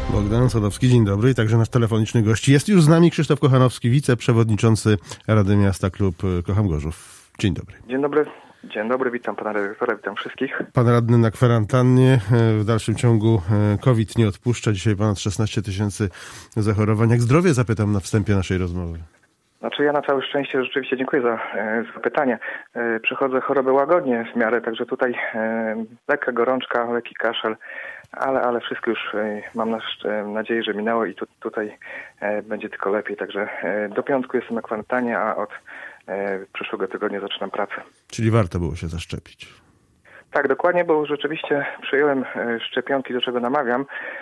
Bogdan Sadowski, dzień dobry. I także nasz telefoniczny gość. Jest już z nami Krzysztof Kochanowski, wiceprzewodniczący Rady Miasta Klub Kocham Gorzów. Dzień dobry. Dzień dobry. Dzień dobry, witam pana redaktora, witam wszystkich. Pan radny na kwarantannie, w dalszym ciągu COVID nie odpuszcza. Dzisiaj ponad 16 000 zachorowań. Jak zdrowie, zapytam na wstępie naszej rozmowy. Znaczy ja na całe szczęście rzeczywiście dziękuję za pytanie. Przechodzę chorobę łagodnie w miarę, także tutaj lekka gorączka, lekki kaszel, ale wszystko już mam nadzieję, że minęło i tutaj będzie tylko lepiej. Także do piątku jestem na kwarantannie, a od przyszłego tygodnia zaczynam pracę. Czyli warto było się zaszczepić. Tak, dokładnie, bo rzeczywiście przyjąłem szczepionki, do czego namawiam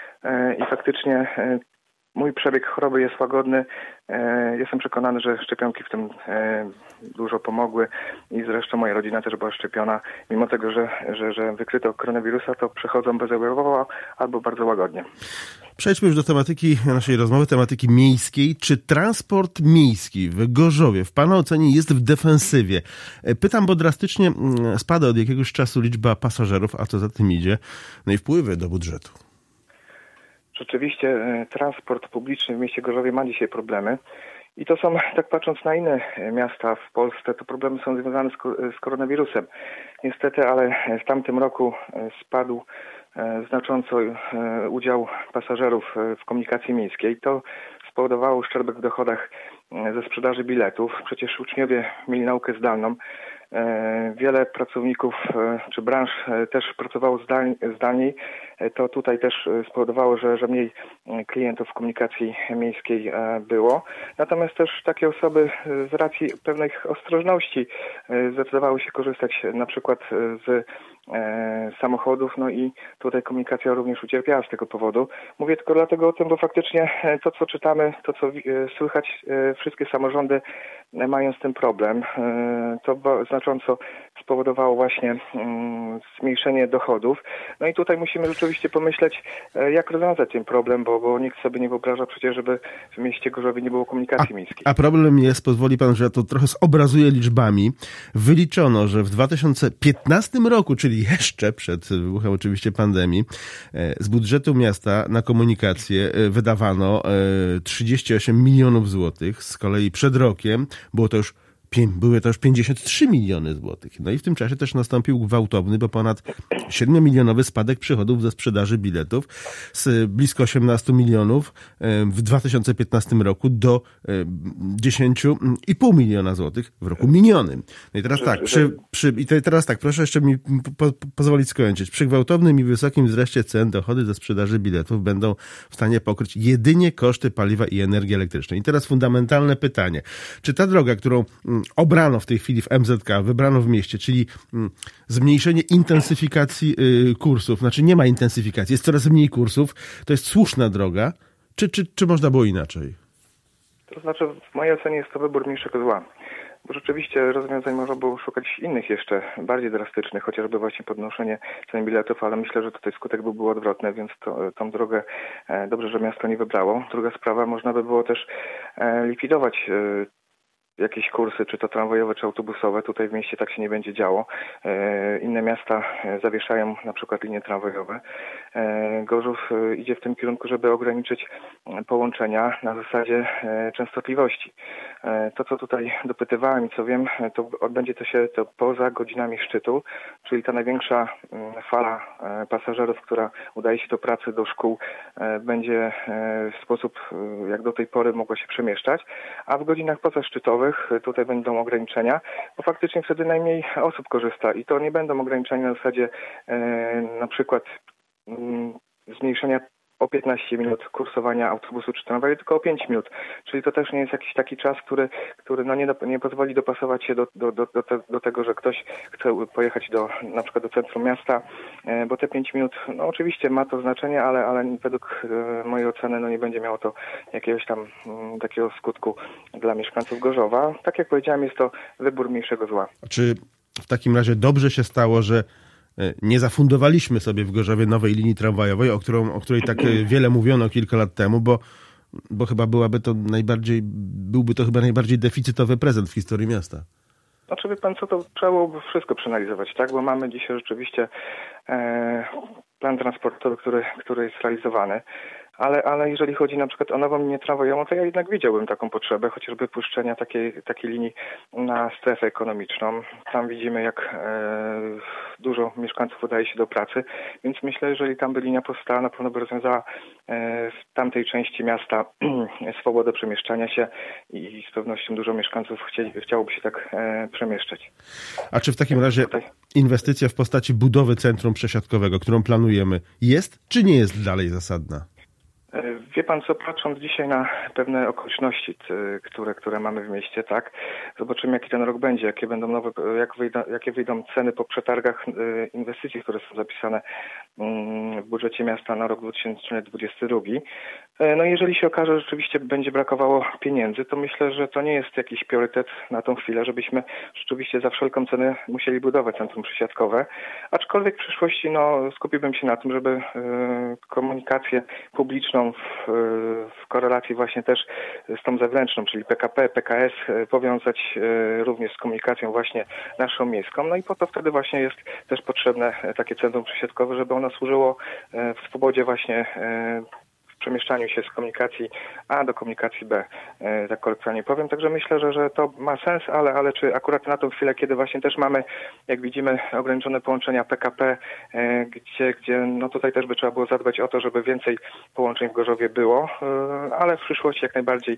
i faktycznie mój przebieg choroby jest łagodny. Jestem przekonany, że szczepionki w tym dużo pomogły i zresztą moja rodzina też była szczepiona. Mimo tego, że wykryto koronawirusa, to przechodzą bezobjawowo albo bardzo łagodnie. Przejdźmy już do tematyki naszej rozmowy, tematyki miejskiej. Czy transport miejski w Gorzowie w pana ocenie jest w defensywie? Pytam, bo drastycznie spada od jakiegoś czasu liczba pasażerów, a co za tym idzie, no i wpływy do budżetu. Rzeczywiście transport publiczny w mieście Gorzowie ma dzisiaj problemy i to są, tak patrząc na inne miasta w Polsce, to problemy są związane z koronawirusem. Niestety, ale w tamtym roku spadł znacząco udział pasażerów w komunikacji miejskiej. To spowodowało uszczerbek w dochodach ze sprzedaży biletów. Przecież uczniowie mieli naukę zdalną. Wiele pracowników czy branż też pracowało zdalniej. To tutaj też spowodowało, że mniej klientów w komunikacji miejskiej było. Natomiast też takie osoby z racji pewnych ostrożności zdecydowały się korzystać na przykład z samochodów, no i tutaj komunikacja również ucierpiała z tego powodu. Mówię tylko dlatego o tym, bo faktycznie to, co czytamy, to, co słychać, wszystkie samorządy mają z tym problem. To znacząco spowodowało właśnie zmniejszenie dochodów. No i tutaj musimy rzeczywiście pomyśleć, jak rozwiązać ten problem, bo nikt sobie nie wyobraża przecież, żeby w mieście Gorzowie nie było komunikacji miejskiej. A problem jest, pozwoli pan, że ja to trochę zobrazuję liczbami. Wyliczono, że w 2015 roku, czyli jeszcze przed wybuchem oczywiście pandemii, z budżetu miasta na komunikację wydawano 38 milionów złotych. Z kolei przed rokiem były to już 53 miliony złotych. No i w tym czasie też nastąpił gwałtowny, bo ponad 7-milionowy spadek przychodów ze sprzedaży biletów z blisko 18 milionów w 2015 roku do 10,5 miliona złotych w roku minionym. No i teraz tak, proszę jeszcze mi pozwolić skończyć. Przy gwałtownym i wysokim wzroście cen dochody ze sprzedaży biletów będą w stanie pokryć jedynie koszty paliwa i energii elektrycznej. I teraz fundamentalne pytanie. Czy ta droga, którą obrano w tej chwili w MZK, wybrano w mieście, czyli zmniejszenie intensyfikacji kursów, znaczy nie ma intensyfikacji, jest coraz mniej kursów, to jest słuszna droga, czy można było inaczej? To znaczy, w mojej ocenie jest to wybór mniejszego zła. Bo rzeczywiście rozwiązań można było szukać innych jeszcze, bardziej drastycznych, chociażby właśnie podnoszenie cen biletów, ale myślę, że tutaj skutek byłby odwrotny, więc tą drogę dobrze, że miasto nie wybrało. Druga sprawa, można by było też likwidować jakieś kursy, czy to tramwajowe, czy autobusowe. Tutaj w mieście tak się nie będzie działo. Inne miasta zawieszają na przykład linie tramwajowe. Gorzów idzie w tym kierunku, żeby ograniczyć połączenia na zasadzie częstotliwości. To, co tutaj dopytywałem i co wiem, to odbędzie to poza godzinami szczytu, czyli ta największa fala pasażerów, która udaje się do pracy, do szkół, będzie w sposób jak do tej pory mogła się przemieszczać, a w godzinach pozaszczytowych tutaj będą ograniczenia, bo faktycznie wtedy najmniej osób korzysta i to nie będą ograniczenia na zasadzie na przykład zmniejszenia o 15 minut kursowania autobusu czy tramwaju, tylko o 5 minut. Czyli to też nie jest jakiś taki czas, który nie pozwoli dopasować się do tego, że ktoś chce pojechać na przykład do centrum miasta, bo te 5 minut, no oczywiście ma to znaczenie, ale według mojej oceny nie będzie miało to jakiegoś tam takiego skutku dla mieszkańców Gorzowa. Tak jak powiedziałem, jest to wybór mniejszego zła. Czy w takim razie dobrze się stało, że nie zafundowaliśmy sobie w Gorzowie nowej linii tramwajowej, o której tak wiele mówiono kilka lat temu, bo chyba byłby to chyba najbardziej deficytowy prezent w historii miasta. Znaczy, wie pan co, to trzeba byłoby wszystko przeanalizować, tak? Bo mamy dzisiaj rzeczywiście plan transportowy, który jest realizowany. ale jeżeli chodzi na przykład o nową linię tramwajową, to ja jednak widziałbym taką potrzebę, chociażby puszczenia takiej linii na strefę ekonomiczną. Tam widzimy, jak dużo mieszkańców udaje się do pracy, więc myślę, że jeżeli tam by linia powstała, na pewno by rozwiązała w tamtej części miasta swobodę przemieszczania się i z pewnością dużo mieszkańców chciałoby się tak przemieszczać. A czy w takim razie inwestycja w postaci budowy centrum przesiadkowego, którą planujemy, jest czy nie jest dalej zasadna? Wie pan co, patrząc dzisiaj na pewne okoliczności, które mamy w mieście, tak, zobaczymy jaki ten rok będzie, jakie będą nowe, jakie wyjdą ceny po przetargach inwestycji, które są zapisane w budżecie miasta na rok 2022. No jeżeli się okaże, że rzeczywiście będzie brakowało pieniędzy, to myślę, że to nie jest jakiś priorytet na tą chwilę, żebyśmy rzeczywiście za wszelką cenę musieli budować centrum przesiadkowe. Aczkolwiek w przyszłości skupiłbym się na tym, żeby komunikację publiczną w korelacji właśnie też z tą zewnętrzną, czyli PKP, PKS, powiązać również z komunikacją właśnie naszą miejską. No i po to wtedy właśnie jest też potrzebne takie centrum przesiadkowe, żeby ono służyło w swobodzie właśnie w przemieszczaniu się z komunikacji A do komunikacji B, tak kolokwialnie powiem. Także myślę, że to ma sens, ale czy akurat na tą chwilę, kiedy właśnie też mamy, jak widzimy, ograniczone połączenia PKP, gdzie tutaj też by trzeba było zadbać o to, żeby więcej połączeń w Gorzowie było, ale w przyszłości jak najbardziej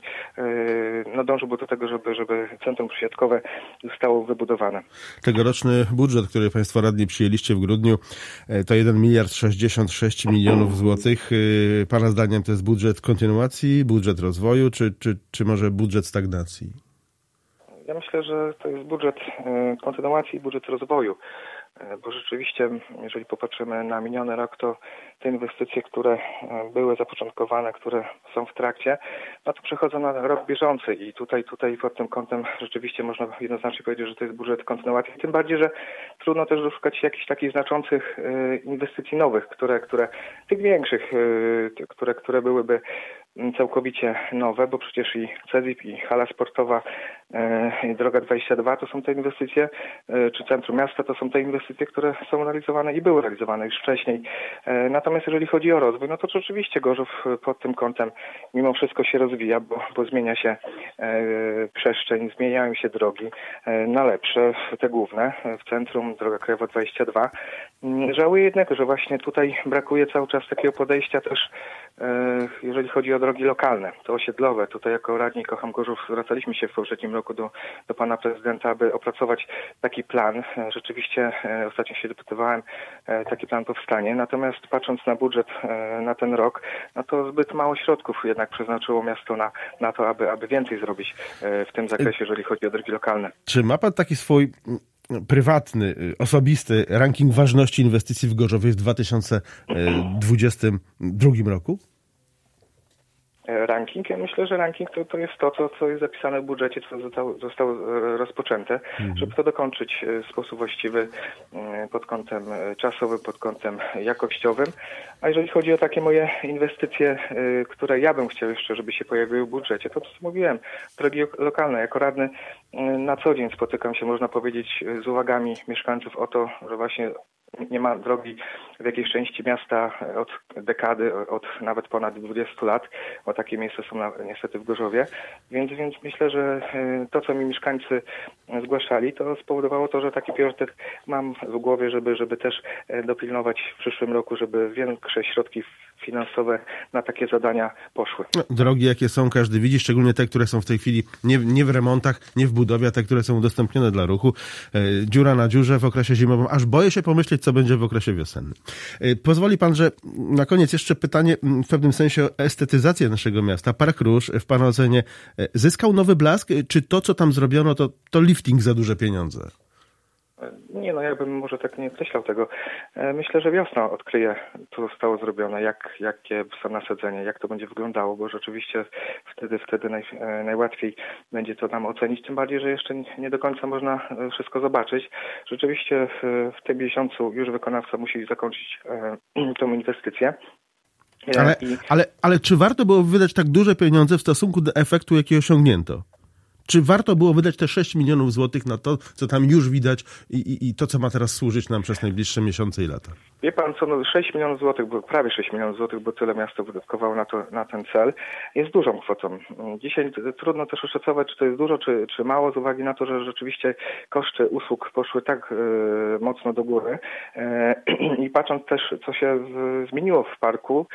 dążyłby do tego, żeby centrum przesiadkowe zostało wybudowane. Tegoroczny budżet, który Państwo radni przyjęliście w grudniu, to 1 miliard 66 milionów złotych. Pana zdaniem to jest budżet kontynuacji, budżet rozwoju, czy może budżet stagnacji? Ja myślę, że to jest budżet kontynuacji i budżet rozwoju, bo rzeczywiście, jeżeli popatrzymy na miniony rok, to te inwestycje, które były zapoczątkowane, które są w trakcie, to przechodzą na rok bieżący i tutaj pod tym kątem rzeczywiście można jednoznacznie powiedzieć, że to jest budżet kontynuacji. Tym bardziej, że trudno też doszukać się jakichś takich znaczących inwestycji nowych, tych większych, które byłyby całkowicie nowe, bo przecież i CEZIP, i hala sportowa, i droga 22 to są te inwestycje, czy centrum miasta to są te inwestycje, które są realizowane i były realizowane już wcześniej. Natomiast jeżeli chodzi o rozwój, to rzeczywiście Gorzów pod tym kątem mimo wszystko się rozwija, bo zmienia się przestrzeń, zmieniają się drogi na lepsze, te główne, w centrum, droga krajowa 22. Żałuję jednego, że właśnie tutaj brakuje cały czas takiego podejścia też, jeżeli chodzi o drogi lokalne, to osiedlowe. Tutaj jako radni Kocham Gorzów zwracaliśmy się w poprzednim roku do pana prezydenta, aby opracować taki plan. Rzeczywiście ostatnio się dopytywałem, taki plan powstanie. Natomiast patrząc na budżet na ten rok, to zbyt mało środków jednak przeznaczyło miasto na to, aby więcej zrobić w tym zakresie, jeżeli chodzi o drogi lokalne. Czy ma pan taki swój prywatny, osobisty ranking ważności inwestycji w Gorzowie w 2022 roku? Ranking? Ja myślę, że ranking to jest to, co jest zapisane w budżecie, co zostało rozpoczęte, żeby to dokończyć w sposób właściwy pod kątem czasowym, pod kątem jakościowym. A jeżeli chodzi o takie moje inwestycje, które ja bym chciał jeszcze, żeby się pojawiły w budżecie, to co mówiłem, drogi lokalne. Jako radny na co dzień spotykam się, można powiedzieć, z uwagami mieszkańców o to, że właśnie nie ma drogi w jakiejś części miasta od dekady, od nawet ponad 20 lat, bo takie miejsca są niestety w Gorzowie. Więc myślę, że to, co mi mieszkańcy zgłaszali, to spowodowało to, że taki priorytet mam w głowie, żeby też dopilnować w przyszłym roku, żeby większe środki finansowe na takie zadania poszły. Drogi jakie są, każdy widzi, szczególnie te, które są w tej chwili nie w remontach, nie w budowie, a te, które są udostępnione dla ruchu. Dziura na dziurze w okresie zimowym, aż boję się pomyśleć, co będzie w okresie wiosennym. Pozwoli pan, że na koniec jeszcze pytanie w pewnym sensie o estetyzację naszego miasta. Park Róż w pana ocenie zyskał nowy blask, czy to, co tam zrobiono, to lifting za duże pieniądze? Nie, ja bym może tak nie określał tego. Myślę, że wiosna odkryje, co zostało zrobione, jakie są nasadzenia, jak to będzie wyglądało, bo rzeczywiście wtedy najłatwiej będzie to nam ocenić, tym bardziej, że jeszcze nie do końca można wszystko zobaczyć. Rzeczywiście w tym miesiącu już wykonawca musi zakończyć tą inwestycję. Ale czy warto było wydać tak duże pieniądze w stosunku do efektu, jaki osiągnięto? Czy warto było wydać te 6 milionów złotych na to, co tam już widać i to, co ma teraz służyć nam przez najbliższe miesiące i lata? Wie pan co, no 6 milionów złotych, prawie 6 milionów złotych, bo tyle miasto wydatkowało na ten cel, jest dużą kwotą. Dzisiaj trudno też oszacować, czy to jest dużo, czy mało, z uwagi na to, że rzeczywiście koszty usług poszły tak mocno do góry. I patrząc też, co się zmieniło w parku,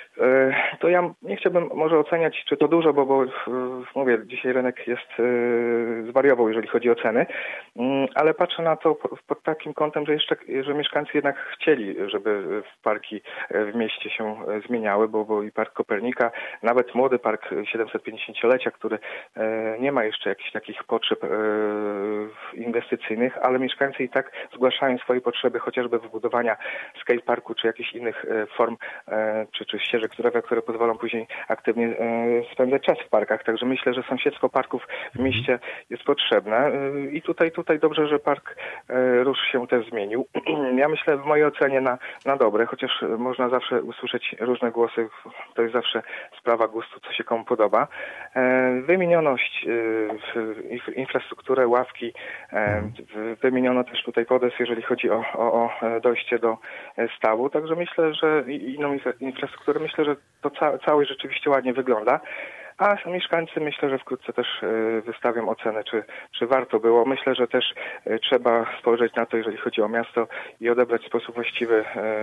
to ja nie chciałbym może oceniać, czy to dużo, bo mówię, dzisiaj rynek jest zwariował, jeżeli chodzi o ceny, ale patrzę na to pod takim kątem, że mieszkańcy jednak chcieli, żeby parki w mieście się zmieniały, bo i Park Kopernika, nawet młody park 750-lecia, który nie ma jeszcze jakichś takich potrzeb inwestycyjnych, ale mieszkańcy i tak zgłaszają swoje potrzeby, chociażby wybudowania skateparku, czy jakichś innych form, czy ścieżek, które pozwolą później aktywnie spędzać czas w parkach. Także myślę, że sąsiedztwo parków w mieście jest potrzebne i tutaj dobrze, że park Róż się też zmienił. Ja myślę w mojej ocenie na dobre, chociaż można zawsze usłyszeć różne głosy, to jest zawsze sprawa gustu, co się komu podoba. Wymienioność, infrastrukturę, ławki, wymieniono też tutaj podest, jeżeli chodzi o dojście do stawu, także myślę, że inną infrastrukturę, myślę, że to całość rzeczywiście ładnie wygląda. A mieszkańcy myślę, że wkrótce też wystawią ocenę, czy warto było. Myślę, że też trzeba spojrzeć na to, jeżeli chodzi o miasto i odebrać w sposób właściwy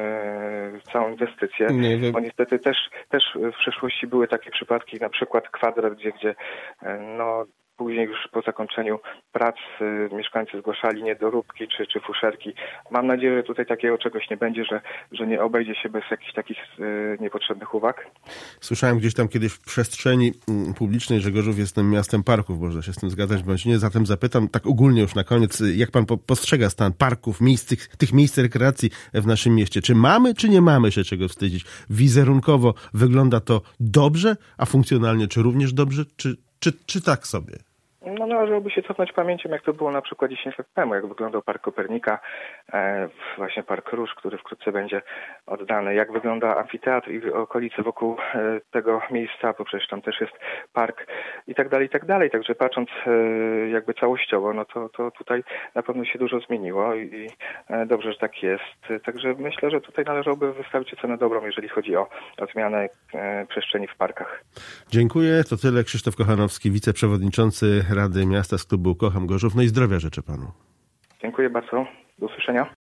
całą inwestycję. Bo niestety też w przeszłości były takie przypadki, na przykład Kwadrat, gdzie później już po zakończeniu prac mieszkańcy zgłaszali niedoróbki czy fuszerki. Mam nadzieję, że tutaj takiego czegoś nie będzie, że nie obejdzie się bez jakichś takich niepotrzebnych uwag. Słyszałem gdzieś tam kiedyś w przestrzeni publicznej, że Gorzów jest tym miastem parków. Można się z tym zgadzać bądź nie. Zatem zapytam tak ogólnie już na koniec, jak pan postrzega stan parków, tych miejsc rekreacji w naszym mieście? Czy mamy, czy nie mamy się czego wstydzić? Wizerunkowo wygląda to dobrze, a funkcjonalnie czy również dobrze, czy tak sobie? No należałoby się cofnąć pamięcią, jak to było na przykład 10 lat temu, jak wyglądał Park Kopernika, właśnie Park Róż, który wkrótce będzie oddany, jak wygląda amfiteatr i okolice wokół tego miejsca, bo przecież tam też jest park i tak dalej, i tak dalej. Także patrząc jakby całościowo, no to tutaj na pewno się dużo zmieniło i dobrze, że tak jest. Także myślę, że tutaj należałoby wystawić ocenę dobrą, jeżeli chodzi o zmianę przestrzeni w parkach. Dziękuję. To tyle. Krzysztof Kochanowski, wiceprzewodniczący Rady Miasta z klubu Kocham Gorzów. No i zdrowia życzę panu. Dziękuję bardzo. Do usłyszenia.